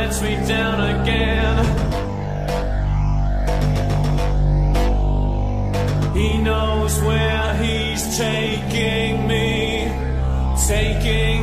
lets me down again. He knows where he's taking me, taking